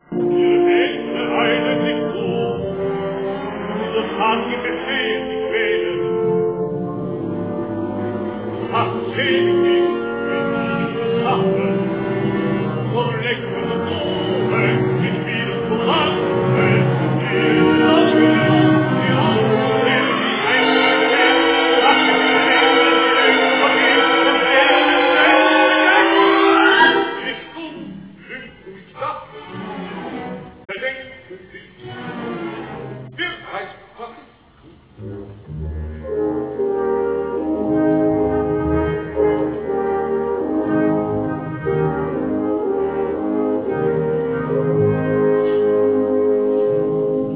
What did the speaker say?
Ihr Welt bereitet sich zu, so tat die Befehl